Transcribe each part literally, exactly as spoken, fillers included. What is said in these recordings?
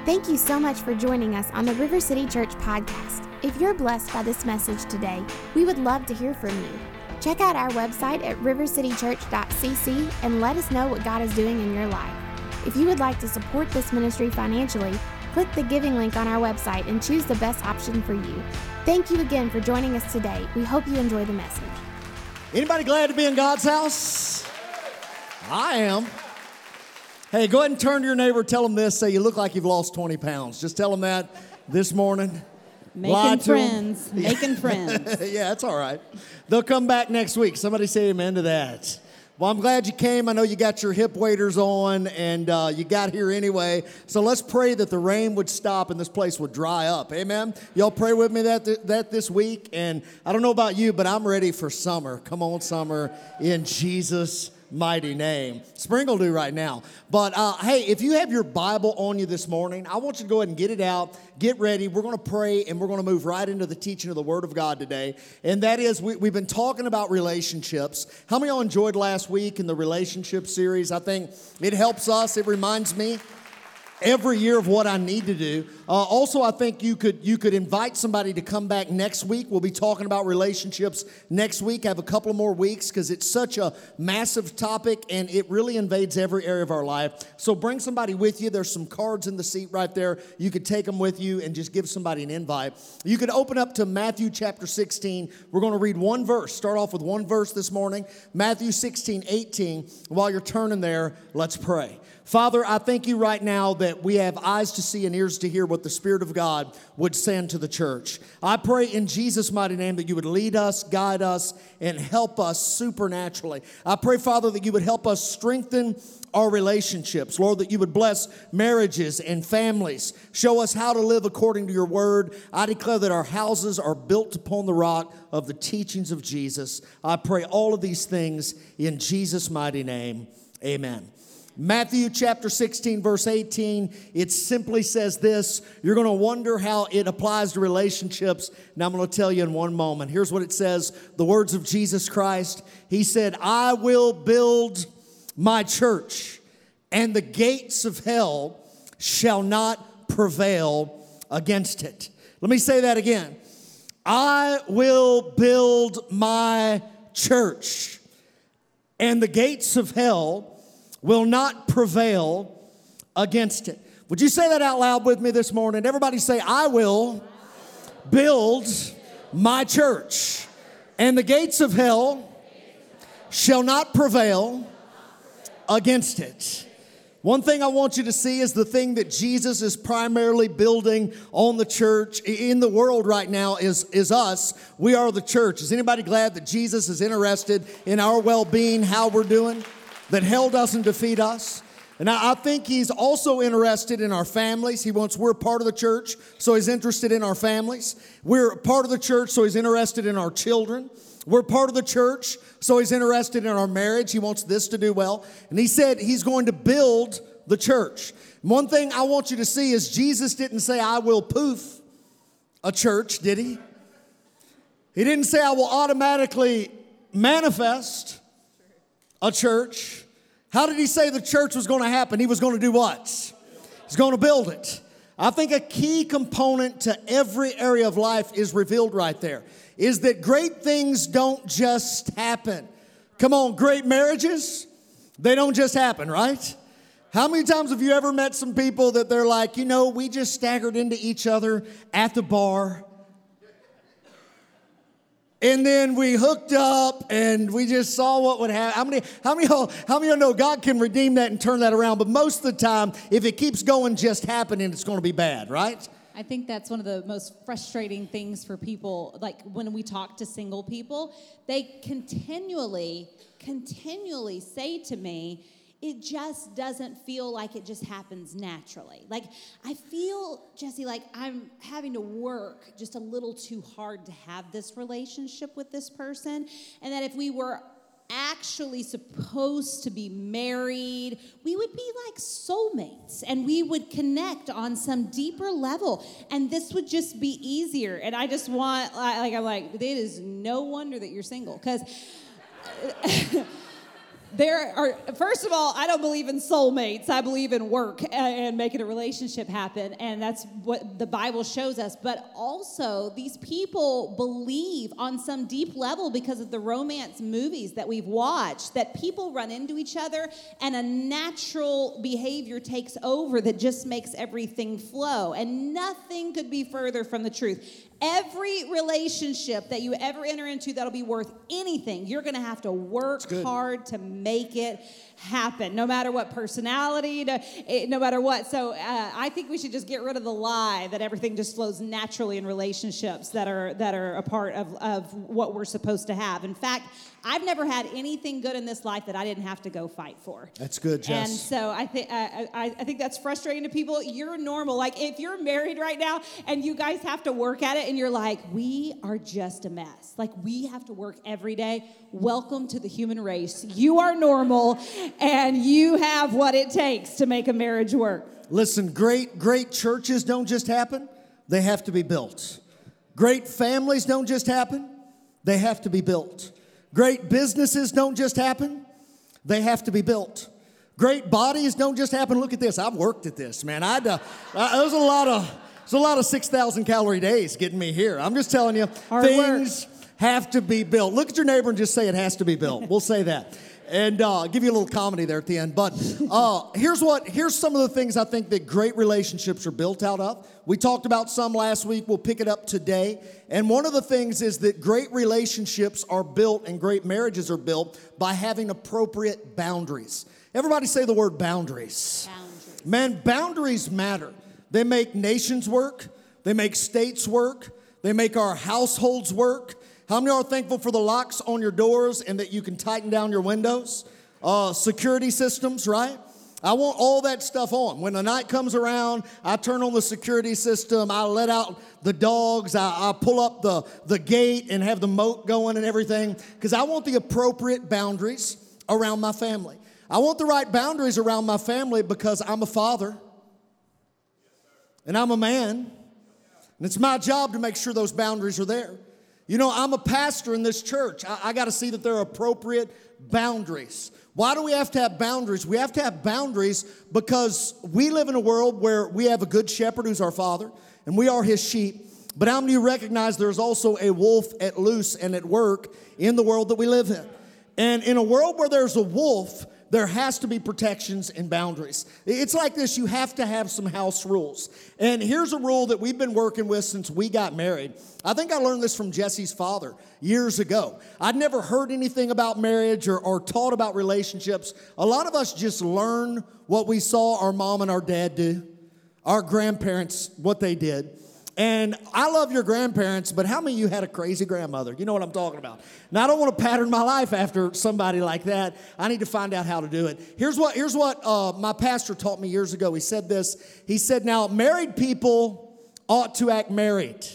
Thank you so much for joining us on the River City Church podcast. If you're blessed by this message today, we would love to hear from you. Check out our website at river city church dot c c and let us know what God is doing in your life. If you would like to support this ministry financially, click the giving link on our website and choose the best option for you. Thank you again for joining us today. We hope you enjoy the message. Anybody glad to be in God's house? I am. Hey, go ahead and turn to your neighbor, tell them this, say you look like you've lost twenty pounds. Just tell them that this morning. Making friends, making friends. Yeah, that's all right. They'll come back next week. Somebody say amen to that. Well, I'm glad you came. I know you got your hip waders on, and uh, you got here anyway. So let's pray that the rain would stop and this place would dry up. Amen? Y'all pray with me that, th- that this week. And I don't know about you, but I'm ready for summer. Come on, summer, in Jesus' mighty name. Spring will do right now. But uh, hey, if you have your Bible on you this morning, I want you to go ahead and get it out, get ready. We're going to pray, and we're going to move right into the teaching of the Word of God today. And that is, we, we've been talking about relationships. How many of y'all enjoyed last week in the relationship series? I think it helps us. It reminds me every year of what I need to do. Uh, also, I think you could you could invite somebody to come back next week. We'll be talking about relationships next week. I have a couple of more weeks because it's such a massive topic and it really invades every area of our life. So bring somebody with you. There's some cards in the seat right there. You could take them with you and just give somebody an invite. You could open up to Matthew chapter sixteen. We're going to read one verse. Start off with one verse this morning. Matthew sixteen, eighteen. While you're turning there, let's pray. Father, I thank you right now that we have eyes to see and ears to hear what the Spirit of God would send to the church. I pray in Jesus' mighty name that you would lead us, guide us, and help us supernaturally. I pray, Father, that you would help us strengthen our relationships. Lord, that you would bless marriages and families. Show us how to live according to your word. I declare that our houses are built upon the rock of the teachings of Jesus. I pray all of these things in Jesus' mighty name. Amen. Matthew chapter sixteen, verse eighteen, it simply says this. You're going to wonder how it applies to relationships. Now I'm going to tell you in one moment. Here's what it says. The words of Jesus Christ. He said, I will build my church, and the gates of hell shall not prevail against it. Let me say that again. I will build my church, and the gates of hell will not prevail against it. Would you say that out loud with me this morning? Everybody say, I will build my church, and the gates of hell shall not prevail against it. One thing I want you to see is the thing that Jesus is primarily building on the church in the world right now is, is us. We are the church. Is anybody glad that Jesus is interested in our well-being, how we're doing? That hell doesn't defeat us. And I, I think he's also interested in our families. He wants, we're part of the church, so he's interested in our families. We're part of the church, so he's interested in our children. We're part of the church, so he's interested in our marriage. He wants this to do well. And he said he's going to build the church. One thing I want you to see is Jesus didn't say, I will poof a church, did he? He didn't say, I will automatically manifest a church. How did he say the church was going to happen? He was going to do what? He's going to build it. I think a key component to every area of life is revealed right there, is that great things don't just happen. Come on, great marriages, they don't just happen, right? How many times have you ever met some people that they're like, you know, we just staggered into each other at the bar, and then we hooked up and we just saw what would happen. How many, how many, how many of you know God can redeem that and turn that around? But most of the time, if it keeps going just happening, it's going to be bad, right? I think that's one of the most frustrating things for people. Like when we talk to single people, they continually, continually say to me, it just doesn't feel like it just happens naturally. Like, I feel, Jesse, like I'm having to work just a little too hard to have this relationship with this person. And that if we were actually supposed to be married, we would be like soulmates and we would connect on some deeper level. And this would just be easier. And I just want, like, I'm like, it is no wonder that you're single. Because There are, first of all, I don't believe in soulmates. I believe in work and making a relationship happen, and that's what the Bible shows us. But also, these people believe on some deep level, because of the romance movies that we've watched, that people run into each other and a natural behavior takes over that just makes everything flow. And nothing could be further from the truth. Every relationship that you ever enter into that'll be worth anything, you're going to have to work hard to make it happen, no matter what personality, no, no matter what. So uh, I think we should just get rid of the lie that everything just flows naturally in relationships that are that are a part of, of what we're supposed to have. In fact, I've never had anything good in this life that I didn't have to go fight for. That's good, Jess. And so I think I, I, I think that's frustrating to people. You're normal. Like, if you're married right now and you guys have to work at it and you're like, we are just a mess. Like, we have to work every day. Welcome to the human race. You are normal and you have what it takes to make a marriage work. Listen, great, great churches don't just happen. They have to be built. Great families don't just happen. They have to be built. Great businesses don't just happen. They have to be built. Great bodies don't just happen. Look at this. I've worked at this, man. I uh, uh, there's a lot of there's a lot of six thousand calorie days getting me here. I'm just telling you, Hard things work. have to be built. Look at your neighbor and just say it has to be built. We'll say that. And uh, give you a little comedy there at the end. But uh, here's what here's some of the things I think that great relationships are built out of. We talked about some last week. We'll pick it up today. And one of the things is that great relationships are built and great marriages are built by having appropriate boundaries. Everybody say the word boundaries. Boundaries. Man, boundaries matter. They make nations work. They make states work. They make our households work. How many are thankful for the locks on your doors and that you can tighten down your windows? Uh, security systems, right? I want all that stuff on. When the night comes around, I turn on the security system. I let out the dogs. I, I pull up the, the gate and have the moat going and everything because I want the appropriate boundaries around my family. I want the right boundaries around my family because I'm a father and I'm a man. And it's my job to make sure those boundaries are there. You know, I'm a pastor in this church. I, I got to see that there are appropriate boundaries. Why do we have to have boundaries? We have to have boundaries because we live in a world where we have a good shepherd who's our father, and we are his sheep. But how many of you recognize there's also a wolf at loose and at work in the world that we live in? And in a world where there's a wolf, there has to be protections and boundaries. It's like this, you have to have some house rules. And here's a rule that we've been working with since we got married. I think I learned this from Jesse's father years ago. I'd never heard anything about marriage or, or taught about relationships. A lot of us just learn what we saw our mom and our dad do, our grandparents, what they did. And I love your grandparents, but how many of you had a crazy grandmother? You know what I'm talking about. Now, I don't want to pattern my life after somebody like that. I need to find out how to do it. Here's what, here's what uh, my pastor taught me years ago. He said this. He said, now, married people ought to act married.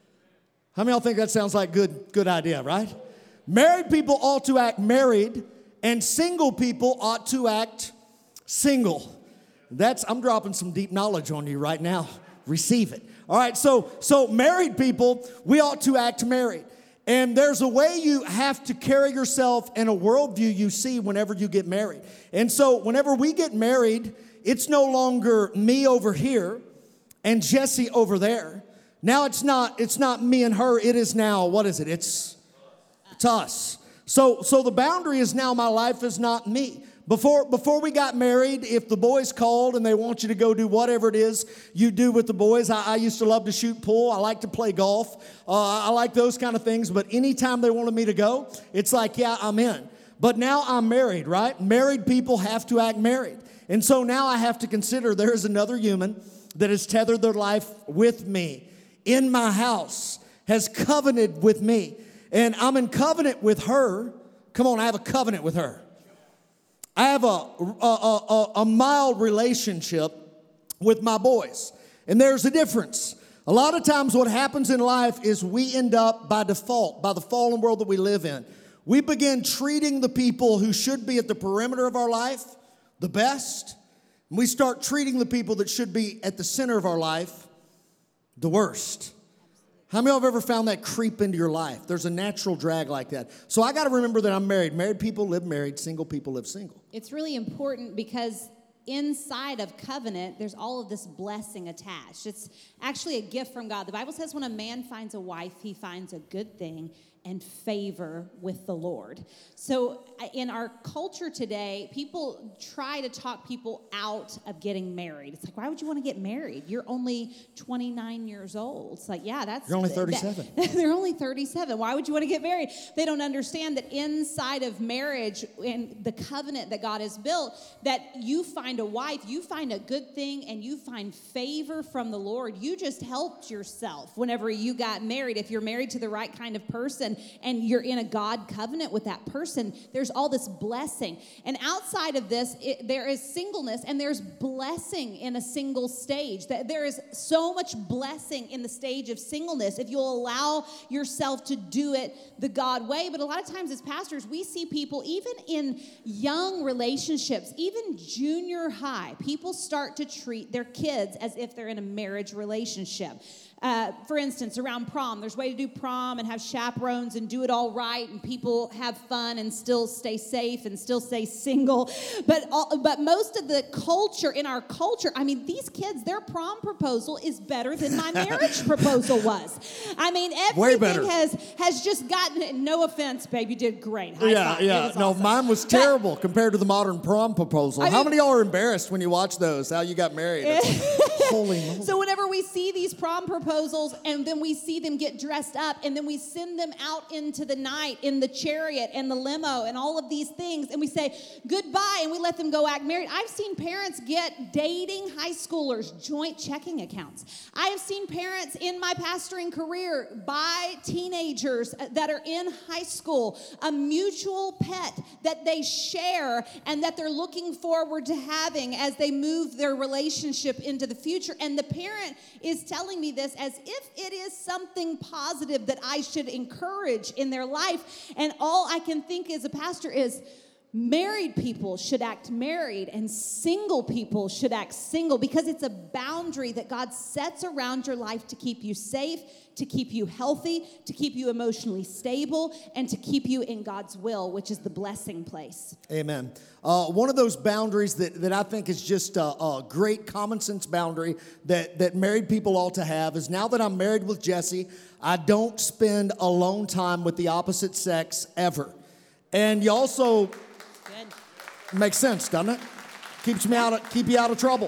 How many of y'all think that sounds like a good, good idea, right? Married people ought to act married, and single people ought to act single. That's, I'm dropping some deep knowledge on you right now. Receive it. All right, so so married people, we ought to act married. And there's a way you have to carry yourself and a worldview you see whenever you get married. And so whenever we get married, it's no longer me over here and Jesse over there. Now it's not it's not me and her, it is now, what is it? It's, it's us. So so the boundary is now my life is not me. Before, before we got married, if the boys called and they want you to go do whatever it is you do with the boys, I, I used to love to shoot pool. I like to play golf. Uh, I like those kind of things. But anytime they wanted me to go, it's like, yeah, I'm in. But now I'm married, right? Married people have to act married. And so now I have to consider there is another human that has tethered their life with me in my house, has covenanted with me. And I'm in covenant with her. Come on, I have a covenant with her. I have a, a, a, a mild relationship with my boys. And there's a difference. A lot of times what happens in life is we end up by default, by the fallen world that we live in. We begin treating the people who should be at the perimeter of our life the best. And we start treating the people that should be at the center of our life the worst. How many of you have ever found that creep into your life? There's a natural drag like that. So I got to remember that I'm married. Married people live married. Single people live single. It's really important because inside of covenant, there's all of this blessing attached. It's actually a gift from God. The Bible says when a man finds a wife, he finds a good thing and favor with the Lord. So in our culture today, people try to talk people out of getting married. It's like, why would you want to get married? You're only twenty-nine years old. It's like, yeah, that's... You're only thirty-seven. That, they're only thirty-seven. Why would you want to get married? They don't understand that inside of marriage and the covenant that God has built, that you find a wife, you find a good thing, and you find favor from the Lord. You just helped yourself whenever you got married. If you're married to the right kind of person, and you're in a God covenant with that person, there's all this blessing. And outside of this, it, there is singleness, and there's blessing in a single stage. There is so much blessing in the stage of singleness if you'll allow yourself to do it the God way. But a lot of times as pastors, we see people, even in young relationships, even junior high, people start to treat their kids as if they're in a marriage relationship. Uh, for instance, around prom, there's a way to do prom and have chaperones and do it all right, and people have fun and still stay safe and still stay single. But all, but most of the culture, in our culture, I mean, these kids, their prom proposal is better than my marriage proposal was. I mean, Way better. everything has has just gotten, no offense, babe, you did great. High yeah, five. It yeah. was No, awesome. mine was terrible but, compared to the modern prom proposal. I How mean, many of y'all are embarrassed when you watch those, how you got married? It's like, holy moly. So whenever we see these prom proposals and then we see them get dressed up and then we send them out into the night in the chariot and the limo and all of these things and we say goodbye and we let them go act married. I've seen parents get dating high schoolers joint checking accounts. I have seen parents in my pastoring career buy teenagers that are in high school a mutual pet that they share and that they're looking forward to having as they move their relationship into the future. And the parent is telling me this as if it is something positive that I should encourage in their life. And all I can think as a pastor is married people should act married and single people should act single, because it's a boundary that God sets around your life to keep you safe, to keep you healthy, to keep you emotionally stable, and to keep you in God's will, which is the blessing place. Amen. Uh, one of those boundaries that, that I think is just a, a great common sense boundary that, that married people ought to have is, now that I'm married with Jesse, I don't spend alone time with the opposite sex ever. And you also... Makes sense, doesn't it? Keeps me out of, keep you out of trouble.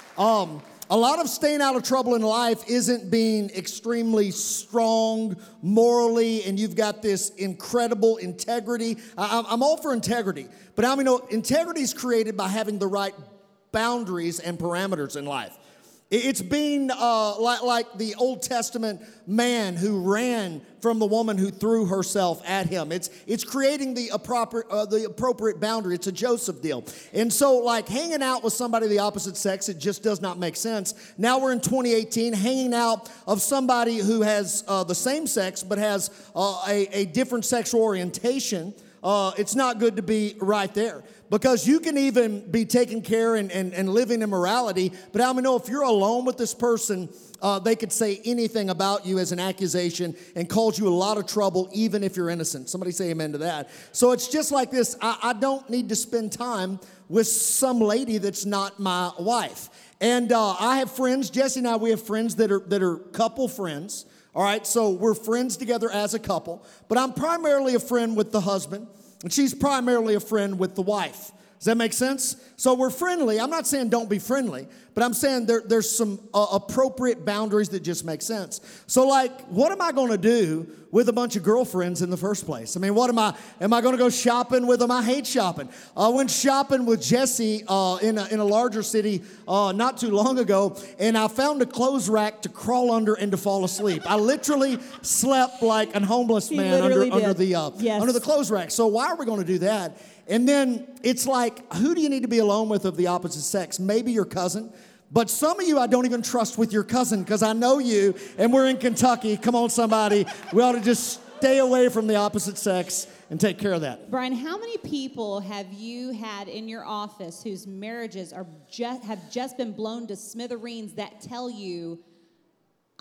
Um, a lot of staying out of trouble in life isn't being extremely strong morally, and you've got this incredible integrity. I, I'm all for integrity, but I mean, know, integrity is created by having the right boundaries and parameters in life. It's being uh, like, like the Old Testament man who ran from the woman who threw herself at him. It's it's creating the appropriate uh, the appropriate boundary. It's a Joseph deal. And so, like, hanging out with somebody of the opposite sex, it just does not make sense. Now we're in twenty eighteen, hanging out of somebody who has uh, the same sex but has uh, a, a different sexual orientation. Uh, it's not good to be right there, because you can even be taking care and, and, and living in morality, but how many know if you're alone with this person, uh, they could say anything about you as an accusation and cause you a lot of trouble, even if you're innocent. Somebody say amen to that. So it's just like this. I, I don't need to spend time with some lady that's not my wife. And uh, I have friends, Jesse and I, we have friends that are that are couple friends. All right, so we're friends together as a couple, but I'm primarily a friend with the husband, and she's primarily a friend with the wife. Does that make sense? So we're friendly. I'm not saying don't be friendly, but I'm saying there, there's some uh, appropriate boundaries that just make sense. So, like, what am I going to do with a bunch of girlfriends in the first place? I mean, what am I, am I going to go shopping with them? I hate shopping. I went shopping with Jesse uh, in, a, in a larger city uh, not too long ago, and I found a clothes rack to crawl under and to fall asleep. I literally slept like a homeless He man under, literally under, did. the, uh, Yes. under the clothes rack. So why are we going to do that? And then it's like, who do you need to be alone with of the opposite sex? Maybe your cousin. But some of you I don't even trust with your cousin, because I know you, and we're in Kentucky. Come on, somebody. We ought to just stay away from the opposite sex and take care of that. Brian, how many people have you had in your office whose marriages are just, have just been blown to smithereens that tell you,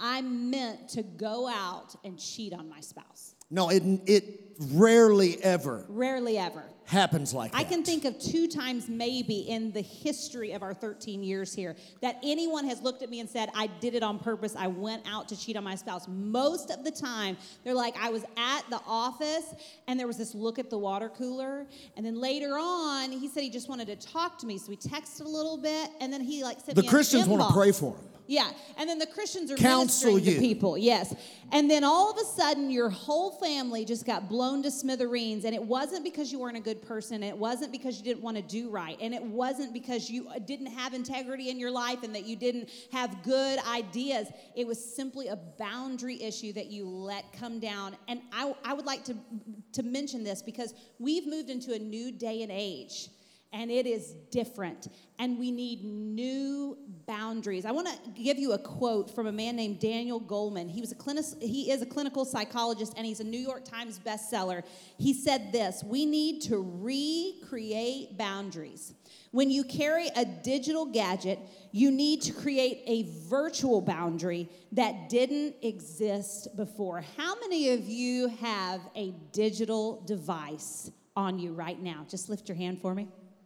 I'm meant to go out and cheat on my spouse. No, it it rarely ever Rarely ever. happens like that. I can think of two times maybe in the history of our thirteen years here that anyone has looked at me and said, I did it on purpose. I went out to cheat on my spouse. Most of the time, they're like, I was at the office and there was this look at the water cooler. And then later on, he said he just wanted to talk to me. So we texted a little bit and then he like sent The me Christians an want to inbox. pray for him. Yeah, and then the Christians are Counsel ministering you. to people, yes. And then all of a sudden, your whole family just got blown to smithereens, and it wasn't because you weren't a good person, it wasn't because you didn't want to do right, and it wasn't because you didn't have integrity in your life and that you didn't have good ideas. It was simply a boundary issue that you let come down. And I, I would like to, to mention this because we've moved into a new day and age. And it is different. And we need new boundaries. I want to give you a quote from a man named Daniel Goleman. He was a clinic, he is a clinical psychologist, and he's a New York Times bestseller. He said this: we need to recreate boundaries. When you carry a digital gadget, you need to create a virtual boundary that didn't exist before. How many of you have a digital device on you right now? Just lift your hand for me.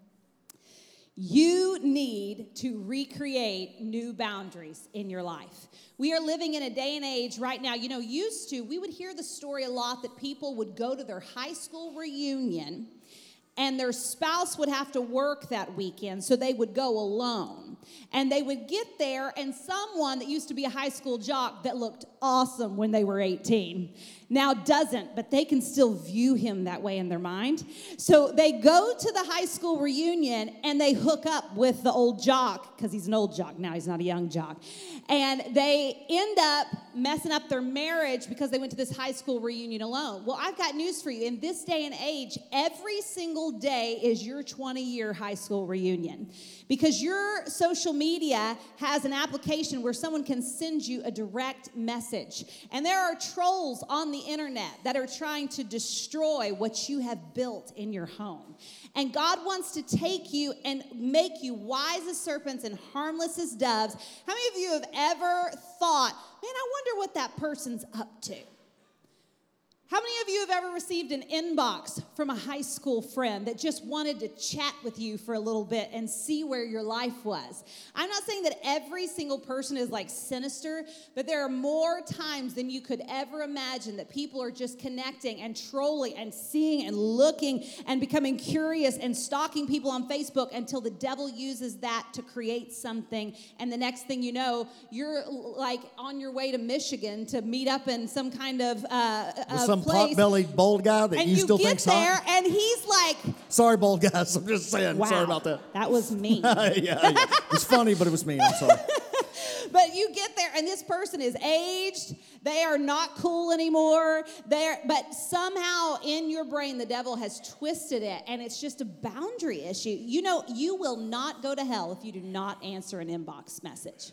You need to recreate new boundaries in your life. We are living in a day and age right now. You know, used to, we would hear the story a lot that people would go to their high school reunion and their spouse would have to work that weekend, so they would go alone. And they would get there, and someone that used to be a high school jock that looked awesome when they were eighteen now doesn't, but they can still view him that way in their mind. So they go to the high school reunion, and they hook up with the old jock, because he's an old jock now, he's not a young jock. And they end up messing up their marriage because they went to this high school reunion alone. Well, I've got news for you. In this day and age, every single day is your twenty-year high school reunion, because your social media has an application where someone can send you a direct message. And there are trolls on the internet that are trying to destroy what you have built in your home. And God wants to take you and make you wise as serpents and harmless as doves. How many of you have ever thought, man, I wonder what that person's up to? How many of you have ever received an inbox from a high school friend that just wanted to chat with you for a little bit and see where your life was? I'm not saying that every single person is like sinister, but there are more times than you could ever imagine that people are just connecting and trolling and seeing and looking and becoming curious and stalking people on Facebook until the devil uses that to create something. And the next thing you know, you're like on your way to Michigan to meet up in some kind of uh, uh, Some pot-bellied bald guy that and you, you still get think's there, hot. and he's like, Sorry, bald guys. I'm just saying. wow, Sorry about that. That was mean. yeah, yeah. It was funny, but it was mean. I'm sorry. But you get there, and this person is aged. They are not cool anymore. They're, but somehow in your brain, the devil has twisted it, and it's just a boundary issue. You know, you will not go to hell if you do not answer an inbox message.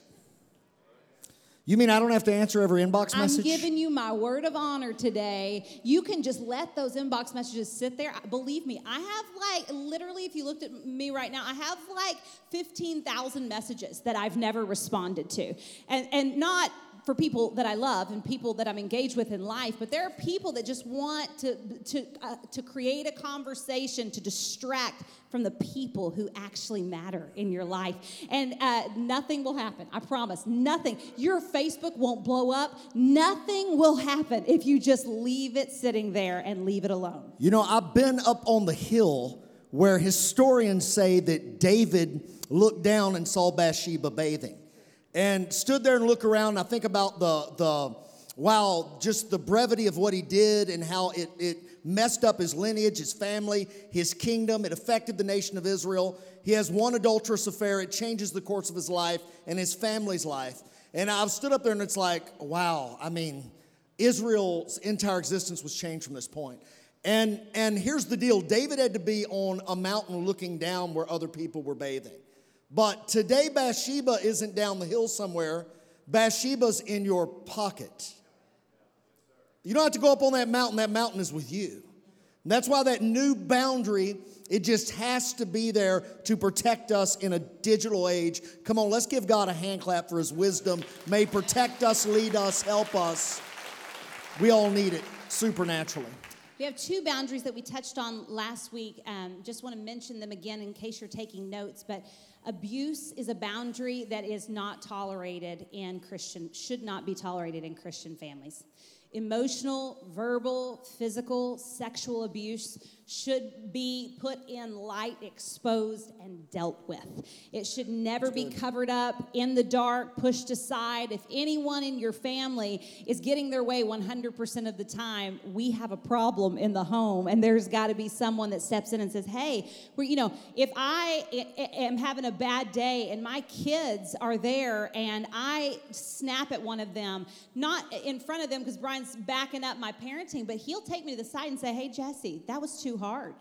You mean I don't have to answer every inbox message? I'm giving you my word of honor today. You can just let those inbox messages sit there. Believe me, I have like, literally, if you looked at me right now, I have like fifteen thousand messages that I've never responded to. And, and not for people that I love and people that I'm engaged with in life, but there are people that just want to, to, uh, to create a conversation to distract from the people who actually matter in your life. And uh, nothing will happen. I promise. Nothing. Your Facebook won't blow up. Nothing will happen if you just leave it sitting there and leave it alone. You know, I've been up on the hill where historians say that David looked down and saw Bathsheba bathing and stood there and looked around. And I think about the, the wow, just the brevity of what he did and how it, it messed up his lineage, his family, his kingdom. It affected the nation of Israel. He has one adulterous affair. It changes the course of his life and his family's life. And I've stood up there and it's like, wow, I mean, Israel's entire existence was changed from this point. And, and here's the deal. David had to be on a mountain looking down where other people were bathing. But today, Bathsheba isn't down the hill somewhere. Bathsheba's in your pocket. You don't have to go up on that mountain. That mountain is with you. And that's why that new boundary, it just has to be there to protect us in a digital age. Come on, let's give God a hand clap for his wisdom. May he protect us, lead us, help us. We all need it supernaturally. We have two boundaries that we touched on last week. Um, just want to mention them again in case you're taking notes. But abuse is a boundary that is not tolerated in Christian, should not be tolerated in Christian families. Emotional, verbal, physical, sexual abuse should be put in light, exposed, and dealt with. It should never be covered up, in the dark, pushed aside. If anyone in your family is getting their way one hundred percent of the time, we have a problem in the home, and there's got to be someone that steps in and says, hey, we're, you know, if I am having a bad day and my kids are there and I snap at one of them, not in front of them because Brian's backing up my parenting, but he'll take me to the side and say, hey, Jesse, that was too hard.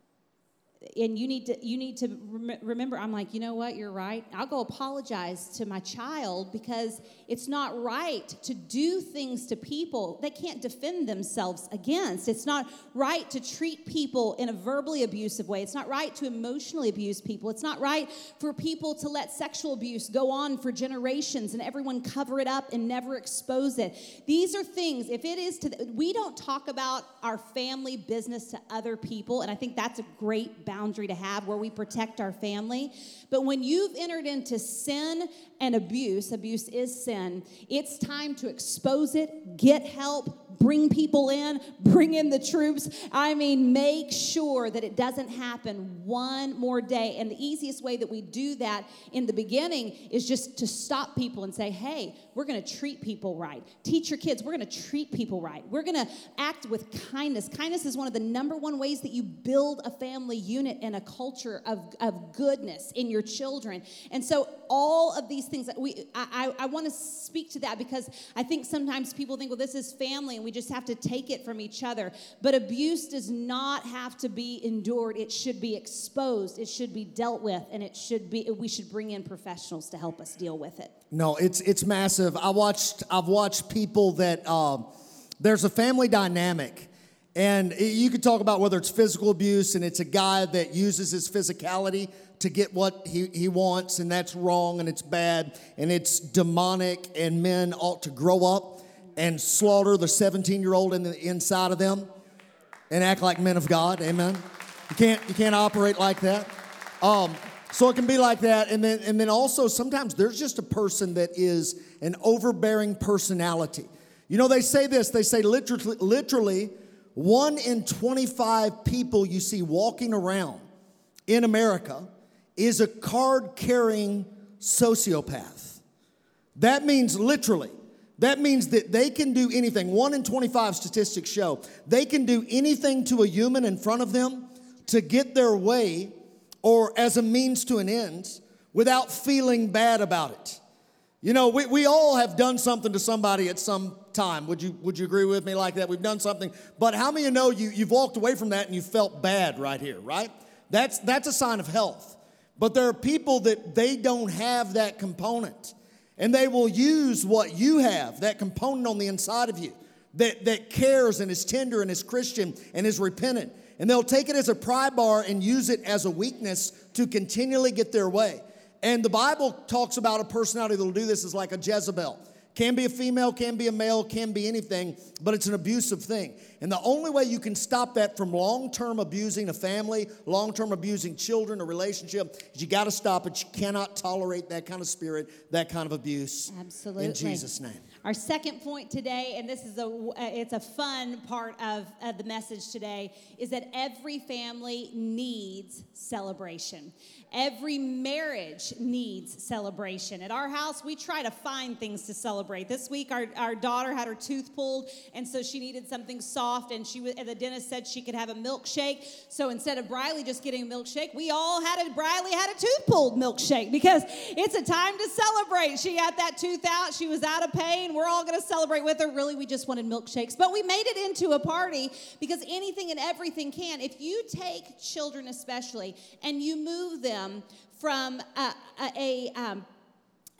And you need to you need to rem- remember, I'm like, you know what, you're right. I'll go apologize to my child because it's not right to do things to people they can't defend themselves against. It's not right to treat people in a verbally abusive way. It's not right to emotionally abuse people. It's not right for people to let sexual abuse go on for generations and everyone cover it up and never expose it. These are things, if it is to, the, we don't talk about our family business to other people, and I think that's a great boundary to have where we protect our family. But when you've entered into sin and abuse, abuse is sin, it's time to expose it, get help, bring people in, bring in the troops. I mean, make sure that it doesn't happen one more day. And the easiest way that we do that in the beginning is just to stop people and say, hey, we're going to treat people right. Teach your kids, we're going to treat people right. We're going to act with kindness. Kindness is one of the number one ways that you build a family unit and a culture of, of goodness in your children. And so all of these things, that we, I, I, I want to speak to that because I think sometimes people think, well, this is family and we just have to take it from each other. But abuse does not have to be endured. It should be exposed. It should be dealt with, and it should be. We should bring in professionals to help us deal with it. No, it's it's massive. I watched. I've watched people that uh, there's a family dynamic. And you could talk about whether it's physical abuse and it's a guy that uses his physicality to get what he, he wants, and that's wrong and it's bad and it's demonic, and men ought to grow up and slaughter the seventeen-year-old in the inside of them and act like men of God. Amen. You can't you can't operate like that. Um, so it can be like that, and then and then also sometimes there's just a person that is an overbearing personality. You know, they say this. They say literally literally. One in twenty-five people you see walking around in America is a card-carrying sociopath. That means literally. That means that they can do anything. One in twenty-five statistics show they can do anything to a human in front of them to get their way or as a means to an end without feeling bad about it. You know, we, we all have done something to somebody at some time. Would you would you agree with me like that? We've done something. But how many of you know you, you've walked away from that and you felt bad right here, right? That's that's a sign of health. But there are people that they don't have that component. And they will use what you have, that component on the inside of you, that, that cares and is tender and is Christian and is repentant. And they'll take it as a pry bar and use it as a weakness to continually get their way. And the Bible talks about a personality that will do this as like a Jezebel. Can be a female, can be a male, can be anything, but it's an abusive thing. And the only way you can stop that from long-term abusing a family, long-term abusing children, a relationship, is you got to stop it. You cannot tolerate that kind of spirit, that kind of abuse. Absolutely. In Jesus' name. Our second point today, and this is a it's a fun part of, of the message today, is that every family needs celebration. Every marriage needs celebration. At our house, we try to find things to celebrate. This week, our, our daughter had her tooth pulled, and so she needed something soft, and she was, and the dentist said she could have a milkshake. So instead of Briley just getting a milkshake, we all had a, Briley had a tooth pulled milkshake because it's a time to celebrate. She had that tooth out. She was out of pain. We're all going to celebrate with her. Really, we just wanted milkshakes. But we made it into a party because anything and everything can. If you take children especially and you move them from a, a, a um,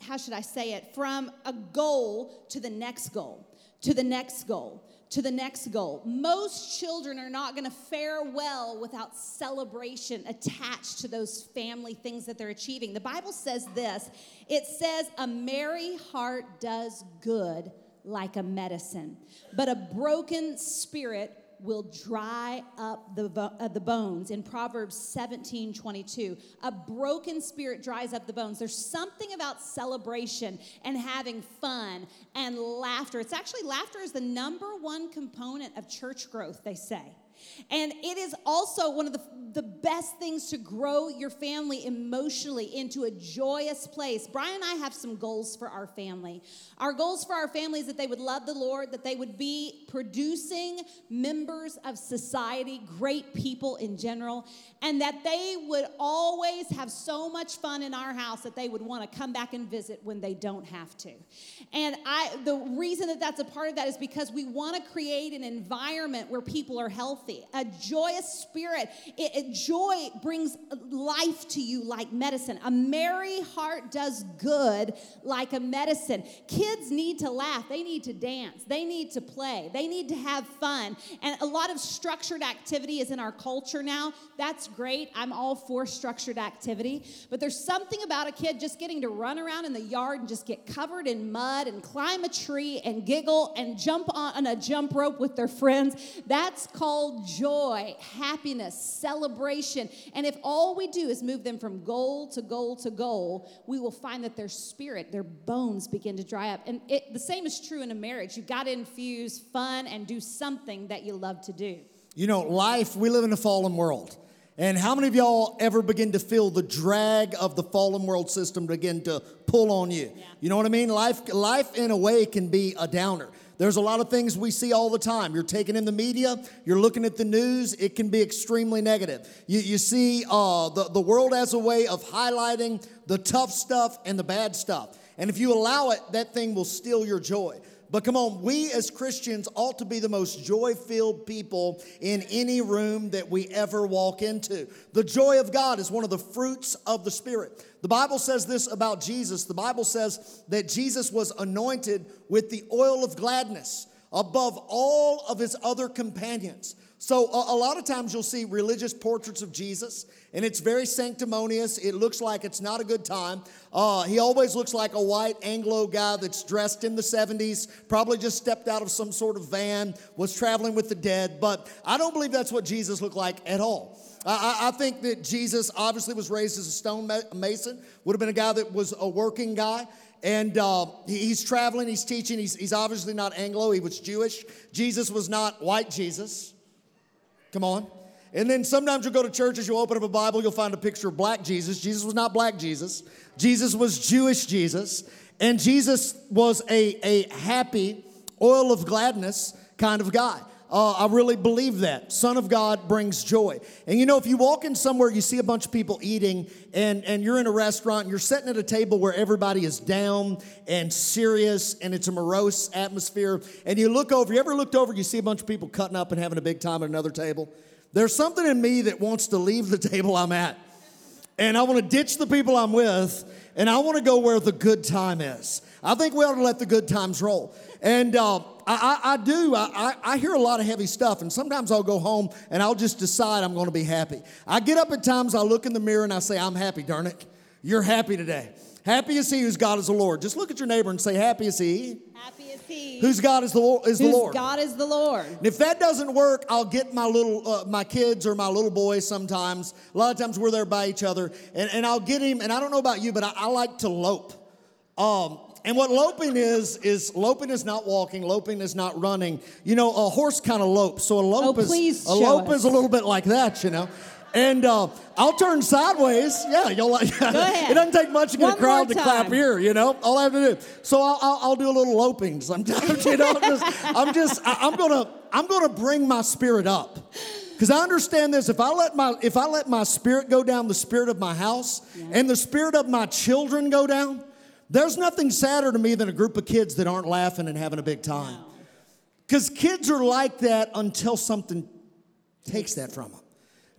how should I say it, from a goal to the next goal, to the next goal, to the next goal. Most children are not going to fare well without celebration attached to those family things that they're achieving. The Bible says this. It says, a merry heart does good like a medicine, but a broken spirit will dry up the, uh, the bones. In Proverbs seventeen twenty-two, a broken spirit dries up the bones. There's something about celebration and having fun and laughter. It's actually, laughter is the number one component of church growth, they say. And it is also one of the, the best things to grow your family emotionally into a joyous place. Brian and I have some goals for our family. Our goals for our family is that they would love the Lord, that they would be producing members of society, great people in general, and that they would always have so much fun in our house that they would want to come back and visit when they don't have to. And I, the reason that that's a part of that is because we want to create an environment where people are healthy. A joyous spirit. It, it, joy brings life to you like medicine. A merry heart does good like a medicine. Kids need to laugh. They need to dance. They need to play. They need to have fun. And a lot of structured activity is in our culture now. That's great. I'm all for structured activity. But there's something about a kid just getting to run around in the yard and just get covered in mud and climb a tree and giggle and jump on a jump rope with their friends. That's called joy, happiness, celebration. And if all we do is move them from goal to goal to goal, we will find that their spirit, their bones begin to dry up. And it, the same is true in a marriage. You've got to infuse fun and do something that you love to do. You know, life, we live in a fallen world. And how many of y'all ever begin to feel the drag of the fallen world system begin to pull on you? Yeah. You know what I mean? Life, life in a way can be a downer. There's a lot of things we see all the time. You're taking in the media, you're looking at the news, it can be extremely negative. You, you see uh, the, the world as a way of highlighting the tough stuff and the bad stuff. And if you allow it, that thing will steal your joy. But come on, we as Christians ought to be the most joy-filled people in any room that we ever walk into. The joy of God is one of the fruits of the Spirit. The Bible says this about Jesus. The Bible says that Jesus was anointed with the oil of gladness above all of his other companions. So a, a lot of times you'll see religious portraits of Jesus, and it's very sanctimonious. It looks like it's not a good time. Uh, he always looks like a white Anglo guy that's dressed in the seventies, probably just stepped out of some sort of van, was traveling with the dead. But I don't believe that's what Jesus looked like at all. I, I think that Jesus obviously was raised as a stone mason, would have been a guy that was a working guy. And uh, he's traveling, he's teaching. He's, he's obviously not Anglo, he was Jewish. Jesus was not white Jesus. Come on. And then sometimes you'll go to churches, you'll open up a Bible, you'll find a picture of black Jesus. Jesus was not black Jesus. Jesus was Jewish Jesus. And Jesus was a, a happy, oil of gladness kind of guy. Uh, I really believe that. Son of God brings joy. And you know, if you walk in somewhere, you see a bunch of people eating, and, and you're in a restaurant, and you're sitting at a table where everybody is down and serious, and it's a morose atmosphere, and you look over, you ever looked over, you see a bunch of people cutting up and having a big time at another table? There's something in me that wants to leave the table I'm at, and I want to ditch the people I'm with, and I want to go where the good time is. I think we ought to let the good times roll. And uh, I, I, I do. I, I hear a lot of heavy stuff, and sometimes I'll go home and I'll just decide I'm going to be happy. I get up at times, I look in the mirror, and I say, I'm happy, darn it. You're happy today. Happy is he whose God is the Lord. Just look at your neighbor and say, happy is he. Happy is he. Whose God is the, is the whose Lord. God is the Lord. And if that doesn't work, I'll get my little, uh, my kids or my little boys sometimes. A lot of times we're there by each other. And, and I'll get him, and I don't know about you, but I, I like to lope. Um, And what loping is, is loping is not walking, loping is not running. You know, a horse kind of lopes, so a lope, oh, is, a lope is a little bit like that, you know. And uh, I'll turn sideways. Yeah, you'll like. Go ahead. It doesn't take much to get One a crowd to more clap time. here, you know. All I have to do. So I'll, I'll, I'll do a little loping sometimes, you know. Just, I'm just, I, I'm gonna, I'm gonna bring my spirit up. Because I understand this, if I let my if I let my spirit go down, the spirit of my house, yeah. and the spirit of my children go down, there's nothing sadder to me than a group of kids that aren't laughing and having a big time. Because kids are like that until something takes that from them.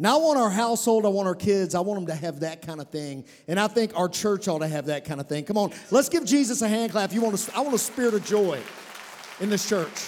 Now, I want our household, I want our kids, I want them to have that kind of thing. And I think our church ought to have that kind of thing. Come on, let's give Jesus a hand clap. You want to, I want a spirit of joy in this church.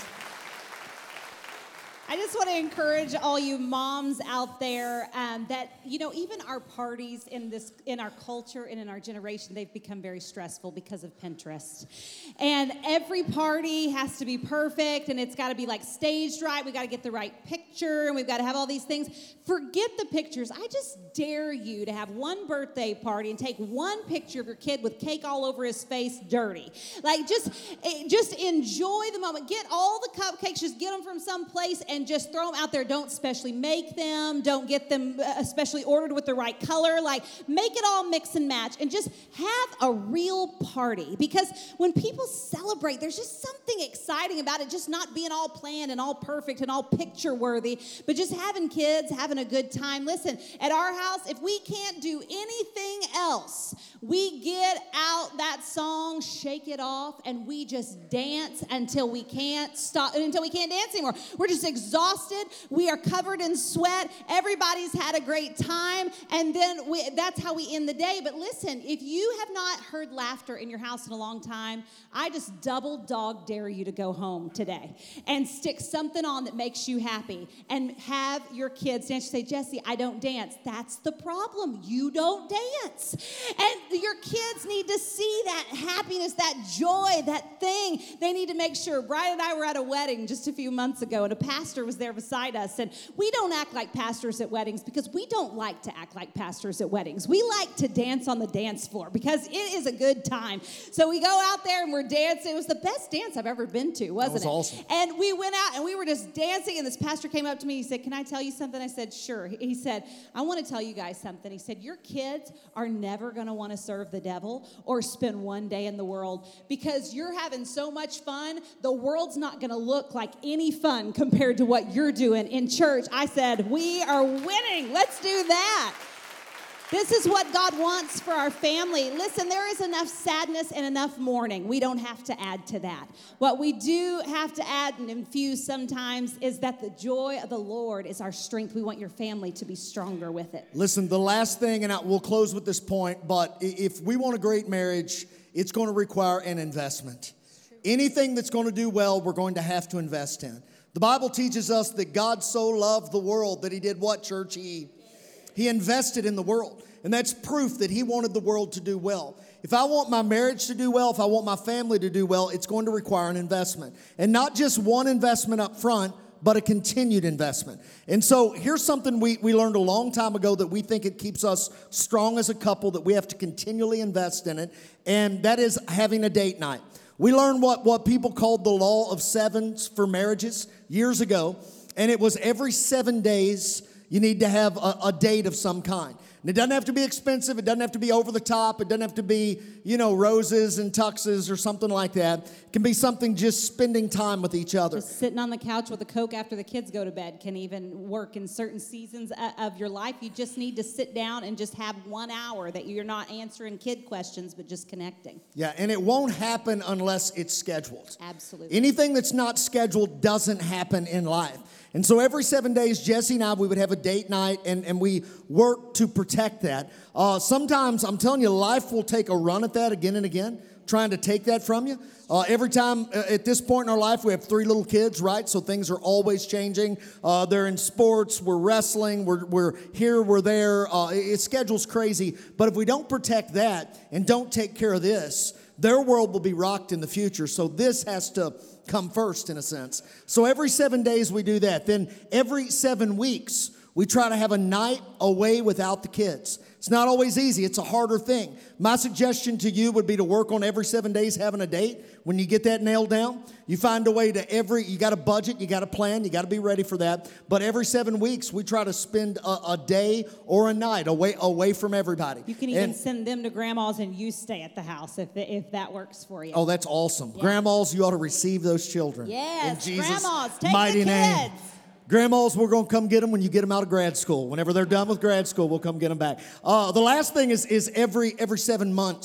I just want to encourage all you moms out there um, that, you know, even our parties in this, in our culture and in our generation, they've become very stressful because of Pinterest. And every party has to be perfect, and it's got to be like staged right. We got to get the right picture, and we've got to have all these things. Forget the pictures. I just dare you to have one birthday party and take one picture of your kid with cake all over his face, dirty. Like, just, just enjoy the moment. Get all the cupcakes, just get them from someplace and just throw them out there. Don't specially make them. Don't get them especially ordered with the right color. Like, make it all mix and match and just have a real party. Because when people celebrate, there's just something exciting about it, just not being all planned and all perfect and all picture worthy, but just having kids, having a good time. Listen, at our house, if we can't do anything else, we get out that song, Shake It Off, and we just dance until we can't stop, until we can't dance anymore. We're just exhausted. We are covered in sweat. Everybody's had a great time, and then we, that's how we end the day. But listen, if you have not heard laughter in your house in a long time, I just double dog dare you to go home today and stick something on that makes you happy and have your kids dance. You say, Jesse, I don't dance. That's the problem. You don't dance. And your kids need to see that happiness, that joy, that thing. They need to make sure. Brian and I were at a wedding just a few months ago, and a pastor was there beside us. And we don't act like pastors at weddings because we don't like to act like pastors at weddings. We like to dance on the dance floor because it is a good time. So we go out there and we're dancing. It was the best dance I've ever been to, wasn't that was it? Awesome. And we went out and we were just dancing, and this pastor came up to me. He said, can I tell you something? I said, sure. He said, I want to tell you guys something. He said, your kids are never going to want to serve the devil or spend one day in the world because you're having so much fun. The world's not going to look like any fun compared to what you're doing in church. I said, we are winning. Let's do that. This is what God wants for our family. Listen, there is enough sadness and enough mourning. We don't have to add to that. What we do have to add and infuse sometimes is that the joy of the Lord is our strength. We want your family to be stronger with it. Listen, the last thing, and I, we'll close with this point, but if we want a great marriage, it's going to require an investment. Anything that's going to do well, we're going to have to invest in. The Bible teaches us that God so loved the world that he did what, church? He He invested in the world. And that's proof that he wanted the world to do well. If I want my marriage to do well, if I want my family to do well, it's going to require an investment. And not just one investment up front, but a continued investment. And so here's something we, we learned a long time ago that we think it keeps us strong as a couple, that we have to continually invest in it. And that is having a date night. We learned what, what people called the law of sevens for marriages years ago. And it was every seven days you need to have a, a date of some kind. And it doesn't have to be expensive. It doesn't have to be over the top. It doesn't have to be, you know, roses and tuxes or something like that. It can be something just spending time with each other. Just sitting on the couch with a Coke after the kids go to bed can even work in certain seasons of your life. You just need to sit down and just have one hour that you're not answering kid questions, but just connecting. Yeah, and it won't happen unless it's scheduled. Absolutely. Anything that's not scheduled doesn't happen in life. And so every seven days, Jesse and I, we would have a date night, and, and we work to protect that. Uh, sometimes, I'm telling you, life will take a run at that again and again, trying to take that from you. Uh, every time, uh, at this point in our life, we have three little kids, right? So things are always changing. Uh, they're in sports, we're wrestling, we're, we're here, we're there. Uh, it, it schedule's crazy. But if we don't protect that and don't take care of this, their world will be rocked in the future. So this has to come first, in a sense. So every seven days we do that. Then every seven weeks we try to have a night away without the kids. It's not always easy. It's a harder thing. My suggestion to you would be to work on every seven days having a date. When you get that nailed down, you find a way to every, you got a budget, you got a plan, you got to be ready for that. But every seven weeks, we try to spend a, a day or a night away away from everybody. You can even and, send them to grandma's and you stay at the house if if that works for you. Oh, that's awesome. Yeah. Grandmas, you ought to receive those children. Yes, in Jesus' grandmas, take mighty the name. kids. Grandmas, we're going to come get them when you get them out of grad school. Whenever they're done with grad school, we'll come get them back. Uh, the last thing is is every every seven months,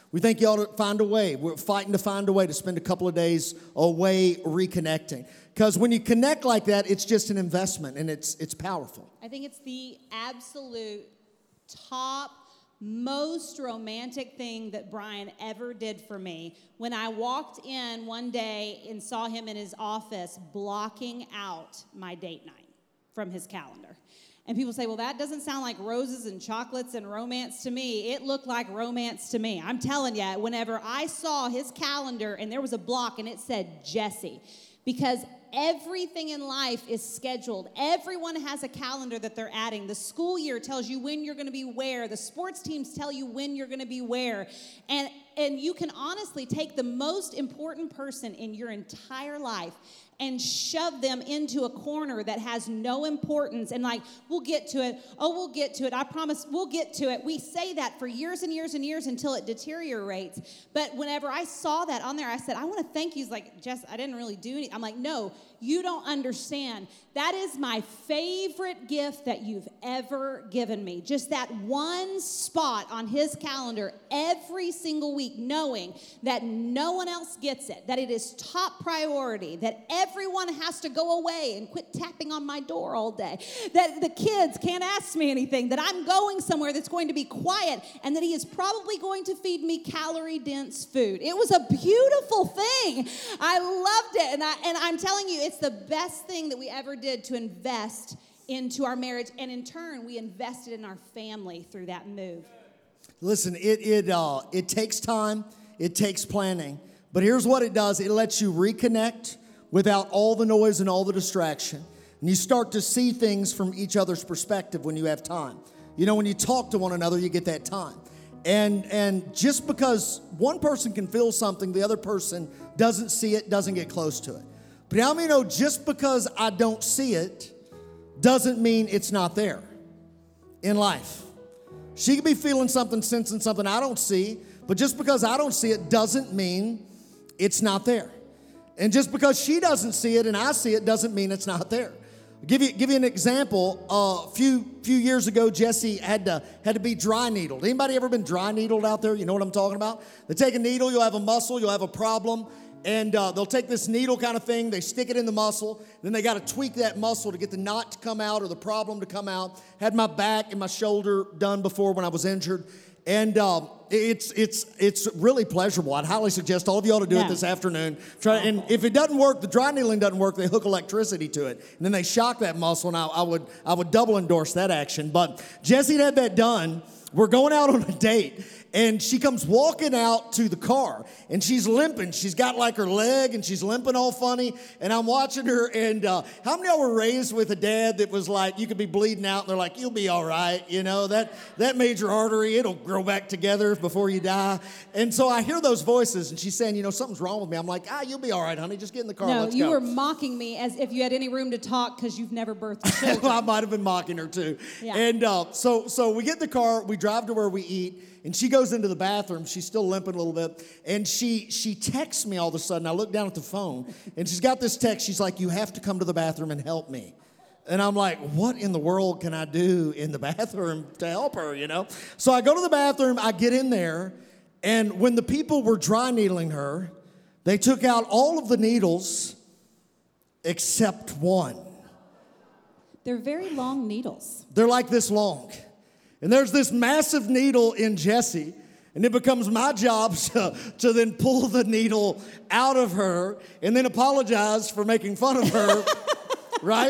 We think you ought to find a way. We're fighting to find a way to spend a couple of days away reconnecting. Because when you connect like that, it's just an investment, and it's it's powerful. I think it's the absolute top, most romantic thing that Brian ever did for me. When I walked in one day and saw him in his office blocking out my date night from his calendar. And people say, well, that doesn't sound like roses and chocolates and romance to me. It looked like romance to me. I'm telling you, whenever I saw his calendar and there was a block and it said Jesse, because everything in life is scheduled. Everyone has a calendar that they're adding. The school year tells you when you're going to be where. The sports teams tell you when you're going to be where. And, and you can honestly take the most important person in your entire life and shove them into a corner that has no importance and like, we'll get to it. Oh, we'll get to it. I promise we'll get to it. We say that for years and years and years until it deteriorates. But whenever I saw that on there, I said, I want to thank you. He's like, Jess, I didn't really do anything. I'm like, no, you don't understand. That is my favorite gift that you've ever given me. Just that one spot on his calendar every single week, knowing that no one else gets it, that it is top priority, that everyone has to go away and quit tapping on my door all day, that the kids can't ask me anything, that I'm going somewhere that's going to be quiet, and that he is probably going to feed me calorie-dense food. It was a beautiful thing. I loved it, and, I, and I'm telling you, it's the best thing that we ever did to invest into our marriage, and in turn, we invested in our family through that move. Listen, it it uh, it takes time, it takes planning, but here's what it does. It lets you reconnect without all the noise and all the distraction, and you start to see things from each other's perspective when you have time. You know, when you talk to one another, you get that time. And and just because one person can feel something, the other person doesn't see it, doesn't get close to it. But how many know just because I don't see it doesn't mean it's not there in life? She could be feeling something, sensing something I don't see, but just because I don't see it doesn't mean it's not there. And just because she doesn't see it and I see it doesn't mean it's not there. I'll give you give you an example. Uh, a few few years ago, Jesse had to had to be dry needled. Anybody ever been dry needled out there? You know what I'm talking about? They take a needle, you'll have a muscle, you'll have a problem. And uh, they'll take this needle kind of thing, they stick it in the muscle, then they got to tweak that muscle to get the knot to come out or the problem to come out. Had my back and my shoulder done before when I was injured. And um, it's it's it's really pleasurable. I'd highly suggest all of you ought to do yeah. it this afternoon. Try, and if it doesn't work, the dry needling doesn't work, they hook electricity to it. And then they shock that muscle, and I, I would I would double endorse that action. But Jesse had that done. We're going out on a date. And she comes walking out to the car, and she's limping. She's got like her leg, and she's limping all funny. And I'm watching her, and uh, how many of y'all were raised with a dad that was like, you could be bleeding out, and they're like, you'll be all right, you know, that, that major artery, it'll grow back together before you die. And so I hear those voices, and she's saying, you know, something's wrong with me. I'm like, ah, you'll be all right, honey. Just get in the car, no, let's you go. were mocking me as if you had any room to talk because you've never birthed children. Well, I might have been mocking her, too. Yeah. And uh, so, so we get in the car, we drive to where we eat, and she goes into the bathroom. She's still limping a little bit. And she she texts me all of a sudden. I look down at the phone, and she's got this text. She's like, you have to come to the bathroom and help me. And I'm like, what in the world can I do in the bathroom to help her, you know? So I go to the bathroom. I get in there. And when the people were dry needling her, they took out all of the needles except one. They're very long needles. They're like this long. And there's this massive needle in Jesse, and it becomes my job to, to then pull the needle out of her and then apologize for making fun of her, right?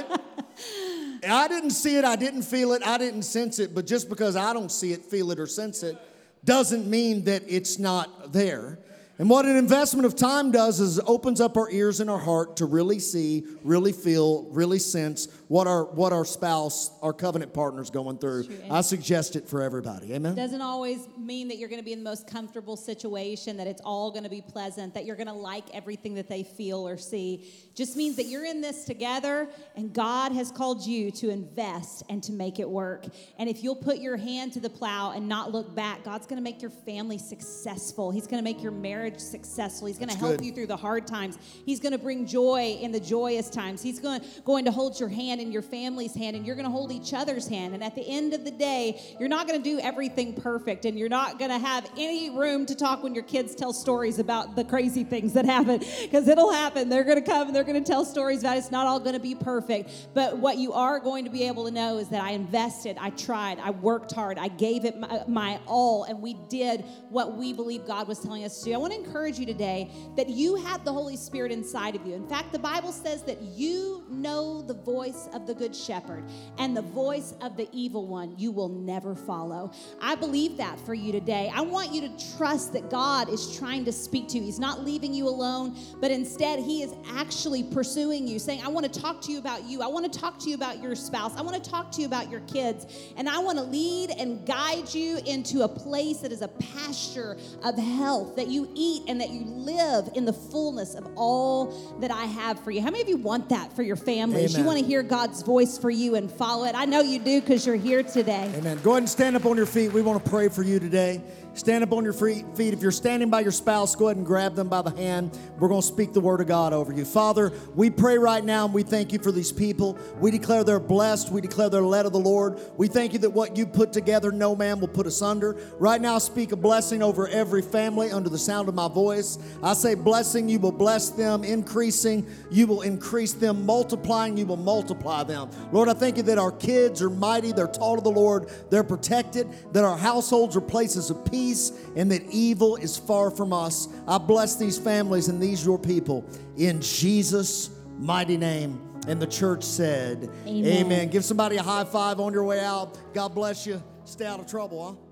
I didn't see it, I didn't feel it, I didn't sense it, but just because I don't see it, feel it, or sense it doesn't mean that it's not there. And what an investment of time does is opens up our ears and our heart to really see, really feel, really sense what our what our spouse, our covenant partner's going through. True. I suggest it for everybody. Amen? It doesn't always mean that you're going to be in the most comfortable situation, that it's all going to be pleasant, that you're going to like everything that they feel or see. Just means that you're in this together, and God has called you to invest and to make it work. And if you'll put your hand to the plow and not look back, God's going to make your family successful. He's going to make your marriage successful. He's going to help good. you through the hard times. He's going to bring joy in the joyous times. He's going, going to hold your hand hand and your family's hand, and you're going to hold each other's hand. And at the end of the day, you're not going to do everything perfect, and you're not going to have any room to talk when your kids tell stories about the crazy things that happen, because it'll happen. They're going to come and they're going to tell stories about it. It's not all going to be perfect. But what you are going to be able to know is that I invested, I tried, I worked hard, I gave it my, my all, and we did what we believe God was telling us to do. I want to encourage you today that you have the Holy Spirit inside of you. In fact, the Bible says that you know the voice of the Good Shepherd, and the voice of the evil one you will never follow. I believe that for you today. I want you to trust that God is trying to speak to you. He's not leaving you alone, but instead he is actually pursuing you, saying, I want to talk to you about you. I want to talk to you about your spouse. I want to talk to you about your kids. And I want to lead and guide you into a place that is a pasture of health, that you eat and that you live in the fullness of all that I have for you. How many of you want that for your families? Amen. You want to hear God's voice for you and follow it? I know you do, because you're here today. Amen. Go ahead and stand up on your feet. We want to pray for you today. Stand up on your feet. If you're standing by your spouse, go ahead and grab them by the hand. We're going to speak the word of God over you. Father, we pray right now, and we thank you for these people. We declare they're blessed. We declare they're led of the Lord. We thank you that what you put together, no man will put asunder. Right now, speak a blessing over every family under the sound of my voice. I say blessing, you will bless them. Increasing, you will increase them. Multiplying, you will multiply them. Lord, I thank you that our kids are mighty. They're taught of the Lord. They're protected. That our households are places of peace, and that evil is far from us. I bless these families and these your people in Jesus' mighty name. And the church said, Amen. Amen. Give somebody a high five on your way out. God bless you. Stay out of trouble, huh?